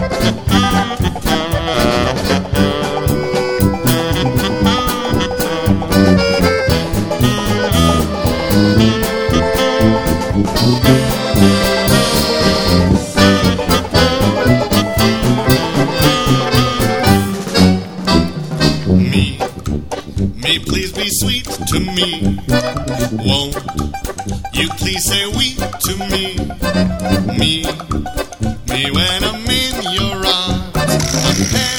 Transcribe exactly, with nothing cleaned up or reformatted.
Me, please be sweet to me. Won't you please say we to me? Me, me when I'm in your arms.